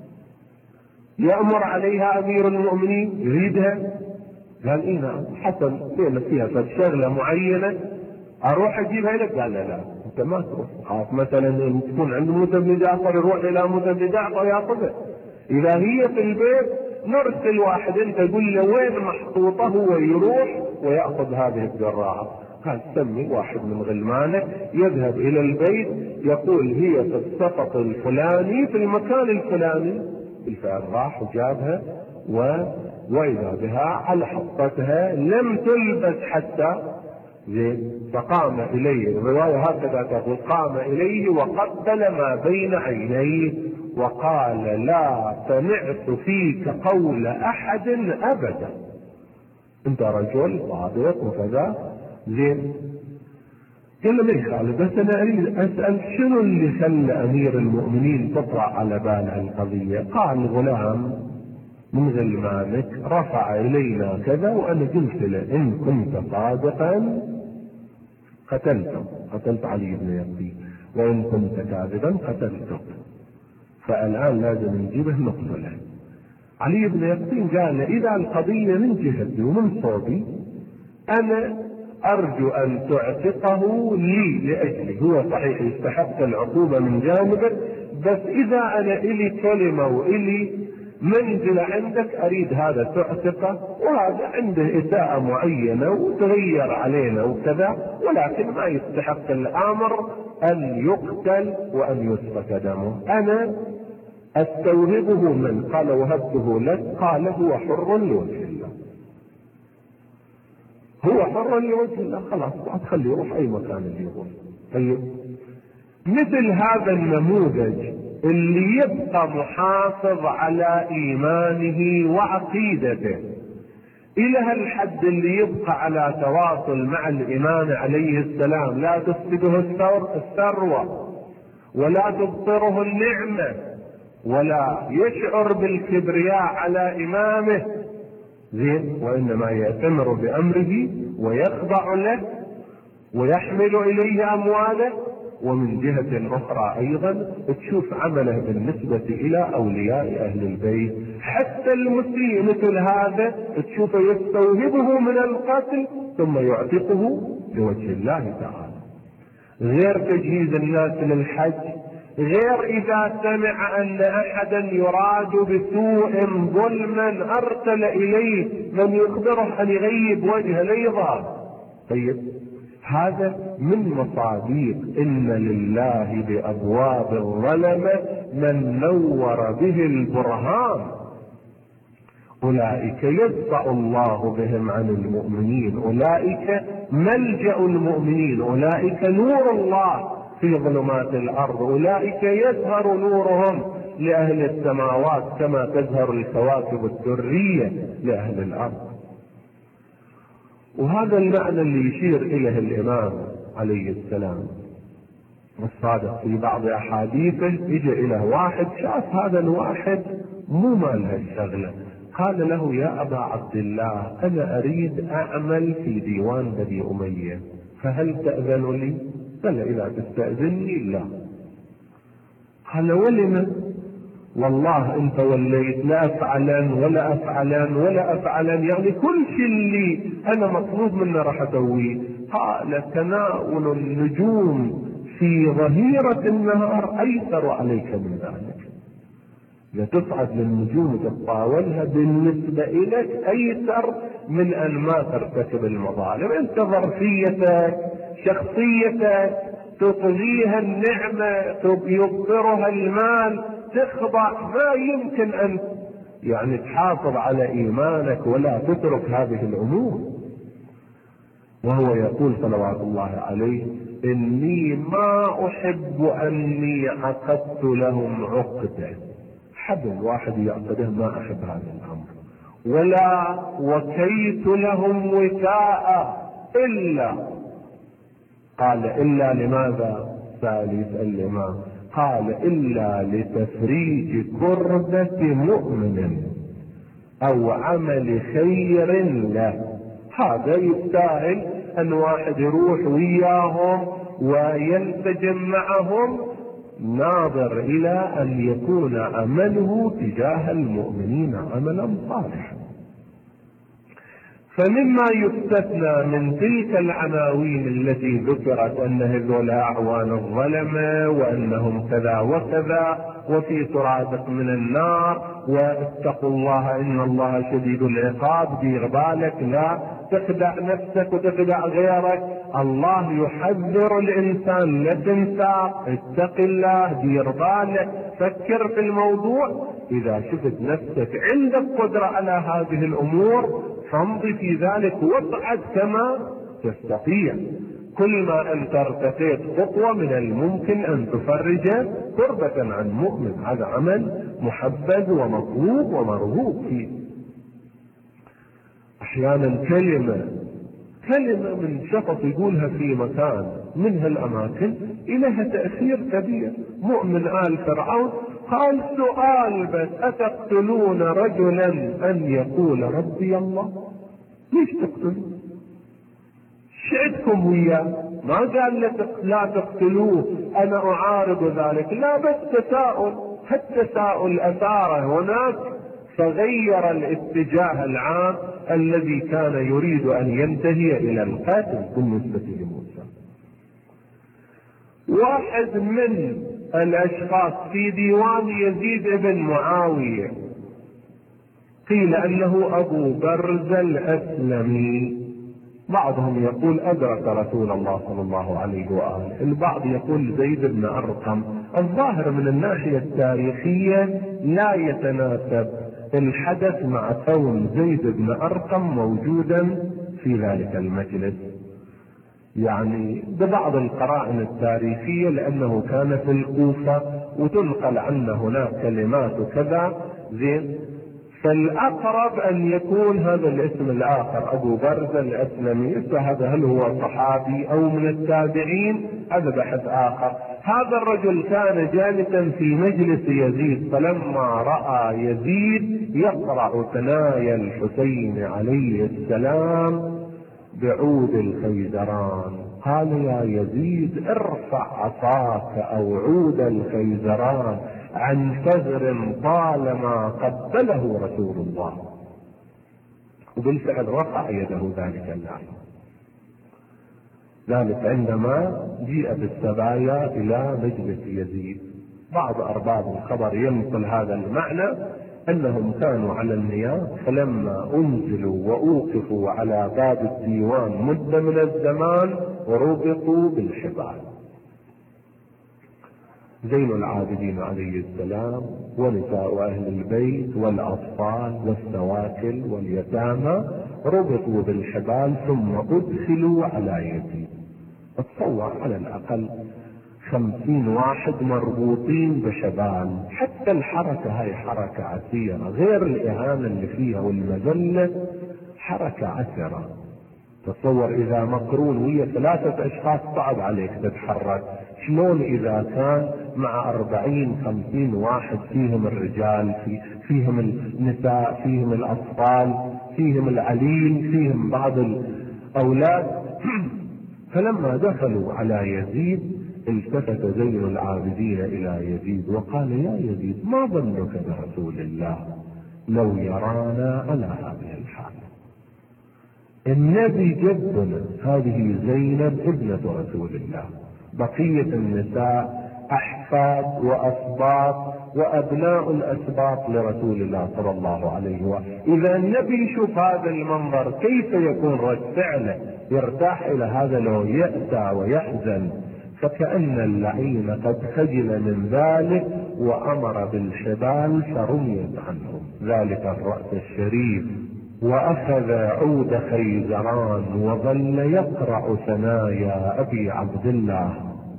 يأمر عليها أمير المؤمنين يريدها؟ قال: إيه نعم. حسن، فيها شغلة معينة أروح أجيبها لك؟ قال: لا، أنت ما تروح، خاف مثلا أن تكون عند موسى بن جعفر يروح إلى موسى بن جعفر يأخذها. إذا هي في البيت نرسل واحد أنت تقول له وين محطوطة، ويروح ويأخذ هذه الدراعة. قال: سمي واحد من غلمانك يذهب إلى البيت يقول هي في السقط الفلاني في المكان الفلاني. بالفعل راح وجابها، وإذا بها على حطتها لم تلبس حتى زين. فقام إليه، الرواية هكذا تقول: قام إليه وقبل ما بين عينيه وقال: لا سمعت فيك قول أحد أبدا، أنت رجل صادق وكذا. زين. قال له: ما يخالف، بس أنا أريد أسأل شنو اللي خلى أمير المؤمنين تطلع على باله القضية؟ قال: غلام من غلمانك رفع إلينا كذا، وأنا قلت له إن كنت صادقا قتلت علي بن يقطين، وإن كنت كاذبا قتلتك، فالآن لازم نجيبه نقتله. علي بن يقطين قال: إذا القضية من جهتي ومن صوبي أنا أرجو أن تعتقه لي لأجلي، هو صحيح يستحق العقوبة من جانبك، بس إذا أنا إلي كلمة وإلي منزل عندك أريد هذا تعتقه، وهذا عنده إساءة معينة وتغير علينا وكذا، ولكن ما يستحق الأمر أن يقتل وأن يسفك دمه. أنا أستوهبه من قال وهبته لك، قال هو حر لوجه الله، هو حر لوجه الله، خلاص تخليه يروح أي مكان اللي يروح. طيب، مثل هذا النموذج اللي يبقى محافظ على إيمانه وعقيدته إلى هالحد، اللي يبقى على تواصل مع الإمام عليه السلام، لا تفسده الثروة ولا تبطره النعمة، ولا يشعر بالكبرياء على إمامه، زين، وإنما يأتمر بأمره ويخضع له ويحمل إليه أمواله. ومن جهة أخرى أيضا تشوف عمله بالنسبة إلى أولياء أهل البيت، حتى المسيء مثل هذا تشوفه يستوهبه من القتل ثم يعتقه لوجه الله تعالى. غير تجهيز الناس للحج، غير إذا سمع أن أحدا يراد بسوء ظلما أرسل إليه من يخبره أن يغيب وجه ليظهر. طيب، هذا من مصاديق إن لله بأبواب الظلمة من نور به البرهان، أولئك يدفع الله بهم عن المؤمنين، أولئك ملجأ المؤمنين، أولئك نور الله في ظلمات الأرض، أولئك يظهر نورهم لأهل السماوات كما تظهر الكواكب الدرية لأهل الأرض. وهذا المعنى اللي يشير إليه الإمام عليه السلام الصادق في بعض أحاديثه. يجي إليه واحد شاف هذا الواحد مو مالها الشغلة، قال له: يا أبا عبد الله، أنا أريد أعمل في ديوان بني أمية، فهل تأذن لي؟ قال: إذا تستأذني لا. قال: ولم؟ والله إن توليت لا أفعلن ولا أفعلن ولا أفعلن، يعني كل شيء اللي أنا مطلوب منه راح أسويه. قال: تناول النجوم في ظهيرة النهار أيسر عليك من ذلك. إذا تصعد للنجوم وتتطاولها بالنسبة إليك أيسر من أن ما ترتكب المظالم. أنت ظرفيتك شخصيتك تطغيها النعمة يبطرها المال تخضع، ما يمكن أن يعني تحافظ على إيمانك ولا تترك هذه الأمور. وهو يقول صلوات الله عليه: إني ما أحب أني عقدت لهم عقدة. حبل واحد يعقده ما أحب هذا الأمر، ولا وكيت لهم وكاء إلا، قال إلا لماذا؟ سأل يسأل لما؟ قال إلا لتفريج كربة مؤمن أو عمل خير له. هذا يستاهل أن واحد يروح وياهم وينسجم معهم ناظر إلى أن يكون عمله تجاه المؤمنين عملا صالحا. فمما يستثنى من تلك العناوين التي ذكرت أن هذول أعوان الظلمة وأنهم كذا وكذا وفي سرادق من النار واتقوا الله إن الله شديد العقاب، دير بالك لا تخدع نفسك وتخدع غيرك، الله يحذر الإنسان لا تنسى، اتق الله، دير بالك، فكر في الموضوع. إذا شفت نفسك عندك قدرة على هذه الأمور فامضي في ذلك واصعد كما تستطيع. كل ما أن ارتقيت خطوة من الممكن أن تفرج كربة عن مؤمن، هذا عمل محبذ ومطلوب ومرغوب فيه. أحيانا كلمة من شخص يقولها في مكان من هالأماكن إليها تأثير كبير. مؤمن آل فرعون قال سؤال بس: أتقتلون رجلا أن يقول ربي الله؟ ليش تقتلون؟ شعدكم وياه، ما قال لا تقتلوه أنا أعارض ذلك، لا بس تساؤل. التساؤل أثار هناك فغير الاتجاه العام الذي كان يريد أن ينتهي إلى القتل بالنسبة لموسى. واحد من الأشخاص في ديوان يزيد بن معاوية قيل أنه أبو برزة الأسلمي، بعضهم يقول أدرك رسول الله صلى الله عليه وآله، البعض يقول زيد بن أرقم. الظاهر من الناحية التاريخية لا يتناسب الحدث مع كون زيد بن أرقم موجودا في ذلك المجلس، يعني ببعض القرائن التاريخية لأنه كان في الكوفة وتنقل عنه هناك كلمات وكذا زين، فالأقرب أن يكون هذا الاسم الآخر أبو برزة الأسلمي. فهذا هل هو صحابي أو من التابعين؟ هذا بحث آخر. هذا الرجل كان جالسا في مجلس يزيد، فلما رأى يزيد يقرع ثنايا الحسين عليه السلام بعود الخيزران قال: يا يزيد ارفع عصاك أو عود الخيزران عن ثغر طالما قبله رسول الله. وبالفعل رفع يده ذلك اللاعب. ذلك عندما جيء بالسبايا إلى مجلس يزيد. بعض أرباب الخبر ينقل هذا المعنى أنهم كانوا على النياب، فلما أنزلوا وأوقفوا على باب الديوان مدة من الزمان ربطوا بالحبال. زين العابدين عليه السلام ونساء أهل البيت والأطفال والسواكل واليتامى ربطوا بالحبال ثم أدخلوا على يزيد. اتصور على الأقل 50 واحد مربوطين بشبال، حتى الحركة هاي حركة عسيرة، غير الإهانة اللي فيها والمذلة، حركة عسيرة. تصور إذا مقرون ويا 3 أشخاص صعب عليك تتحرك، شلون إذا كان مع 40-50 واحد فيهم الرجال، فيهم النساء، فيهم الأطفال، فيهم العليل، فيهم بعض الأولاد. فلما دخلوا على يزيد التفت زين العابدين إلى يزيد وقال: يا يزيد ما ظنك برسول الله لو يرانا على هذه الحال؟ النبي جدنا، هذه زينب ابنة رسول الله، بقية النساء أحفاد وأسباط وأبناء الأسباط لرسول الله صلى الله عليه وسلم. إذا النبي يشوف هذا المنظر كيف يكون رد فعله؟ يرتاح إلى هذا لو يأسى ويحزن. فكأن اللعين قد خجل من ذلك وأمر بالحبال فرميت عنهم ذلك الرأس الشريف، وأخذ عود خيزران وظل يقرأ ثنايا أبي عبد الله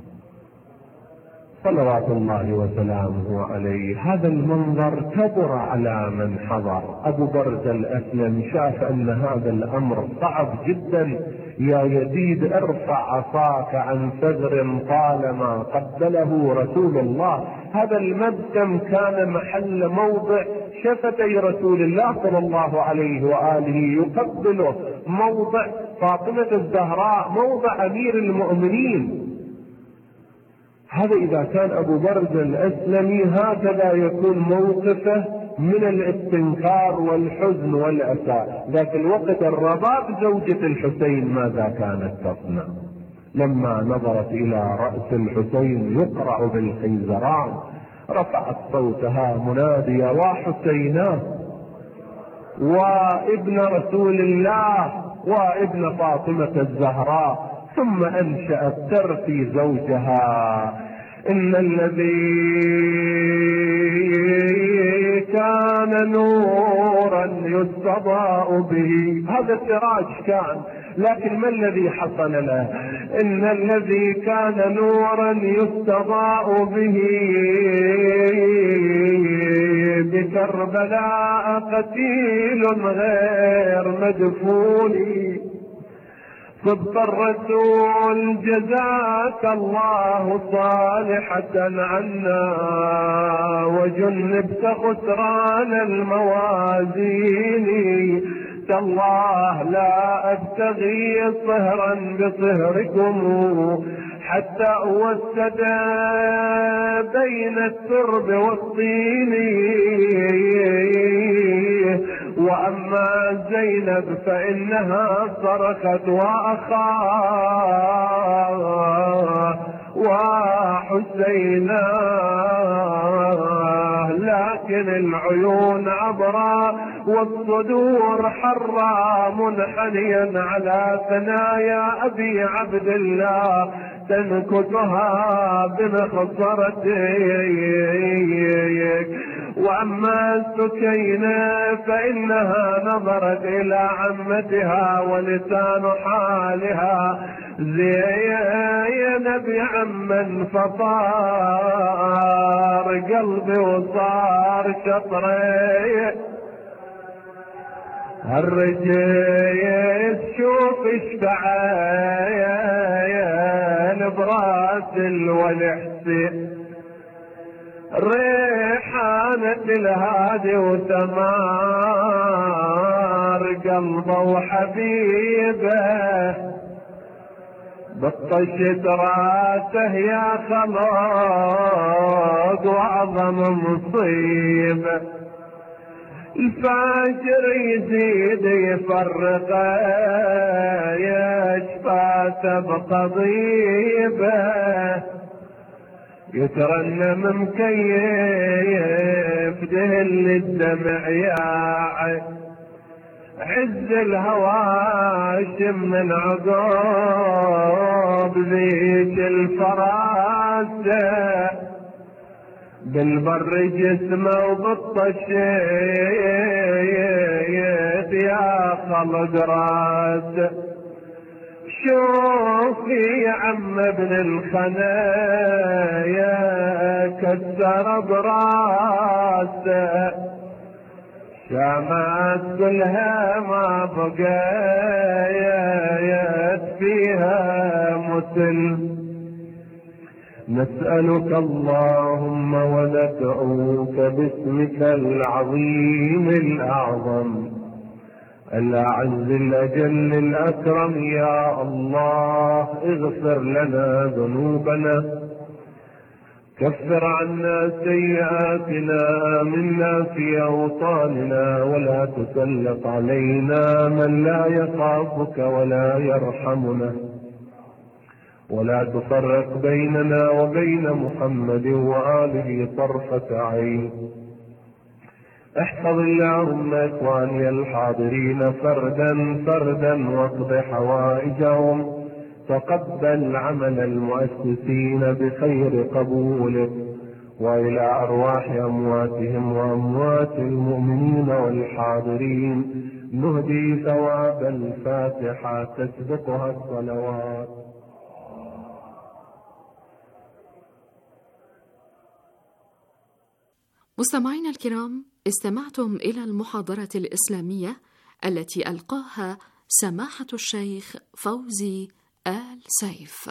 صلوات الله وسلامه عليه. هذا المنظر كبر على من حضر. أبو برزة الأسلم شاف أن هذا الأمر صعب جدا. يا يزيد ارفع عصاك عن ثغر طالما قبله رسول الله. هذا المبتم كان محل موضع شفتي رسول الله صلى الله عليه وآله، يقبله موضع فاطمة الزهراء، موضع أمير المؤمنين. هذا إذا كان أبو برزة الأسلمي هكذا يكون موقفه من الاستنكار والحزن والأسى. ذاك الوقت الرباب زوجة الحسين ماذا كانت تصنع لما نظرت إلى رأس الحسين يقرأ بالخيزران؟ رفعت صوتها منادية: وحسينا وابن رسول الله وابن فاطمة الزهراء. ثم أنشأت ترثي زوجها: إن الذي كان نورا يستضاء به، هذا سراج كان، لكن ما الذي حصل له؟ إن الذي كان نورا يستضاء به بكربلاء قتيل غير مدفون. صدق الرسول جزاك الله صالحة عنا وجنبت خسران الموازين. تالله لا أبتغي صهرا بصهركم حتى أوسد بين الترب والطين. وأما زينب فإنها صرخت وأخاه وحسينا، لكن العيون عبرا والصدور حرا منحنيا على ثنايا أبي عبد الله تنكتها بمخصرتك. وأما سكينة فإنها نظرت إلى عمتها ولسان حالها زينب عما فطار قلبي وصار شطري. هالرجيت شوف اشتعين براس الولحسي ريحانة الهادي وثمار قلبه وحبيبه بطشت راسه يا خلق وعظم مصيبه. الفاجر يزيد يفرقه يشفاته بقضيبه يترنم مكيف دهل الدمع ياعي عز الهواشم من عقاب ذيك الفراسة بالبر جسمه وبالطشيت يا خلق راسه. شوفي يا عم ابن الخنايا كسر براسه شامات كلها ما بقيت فيها مثل. نسألك اللهم وندعوك باسمك العظيم الأعظم الأعز الأجل الأكرم يا الله اغفر لنا ذنوبنا كفر عنا سيئاتنا منا في أوطاننا ولا تسلط علينا من لا يخافك ولا يرحمنا ولا تفرق بيننا وبين محمد وآله طرفة عين. احفظ اللهم إخواني الحاضرين فردا فردا واقض حوائجهم، تقبل عمل المؤسسين بخير قبولك، وإلى أرواح أمواتهم وأموات المؤمنين والحاضرين نهدي ثواب الفاتحة تسبقها الصلوات. مستمعينا الكرام، استمعتم إلى المحاضرة الإسلامية التي ألقاها سماحة الشيخ فوزي آل سيف.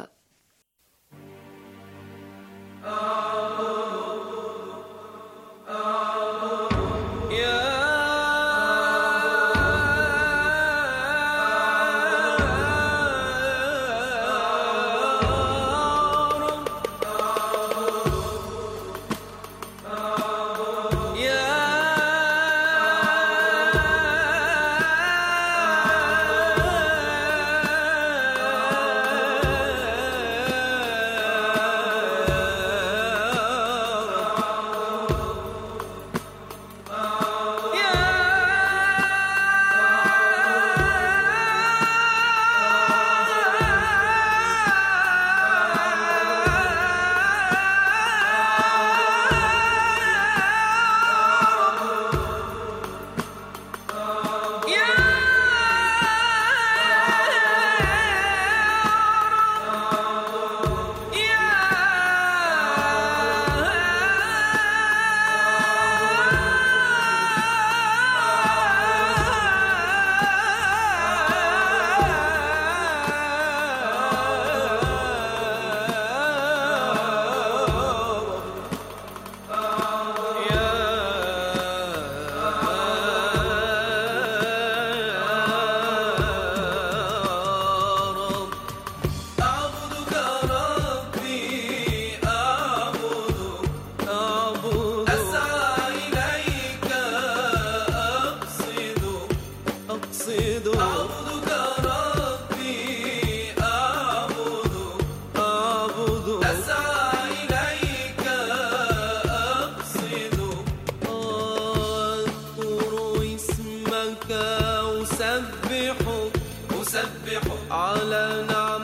على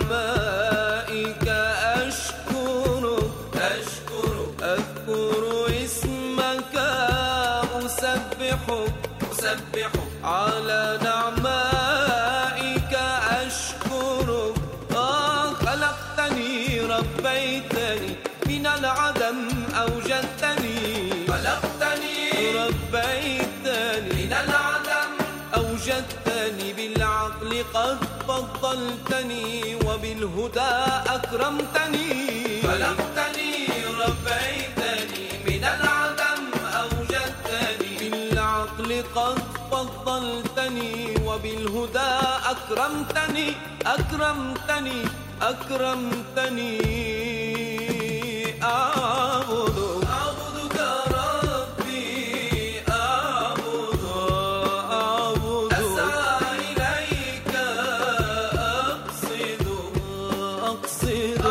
نعمائك أشكرك أذكر اسمك أسبحك على نعمائك أشكرك. خلقتني ربيتني من العدم أوجدتني، ربيتني من العدم أوجدتني، بالعقل قد فضلتني وبالهدى أكرمتني. خلقتني ربيتني من العدم أوجدتني، بالعقل قد فضلتني وبالهدى أكرمتني. أعبدك ربي أعبد، أسعى إليك أقصد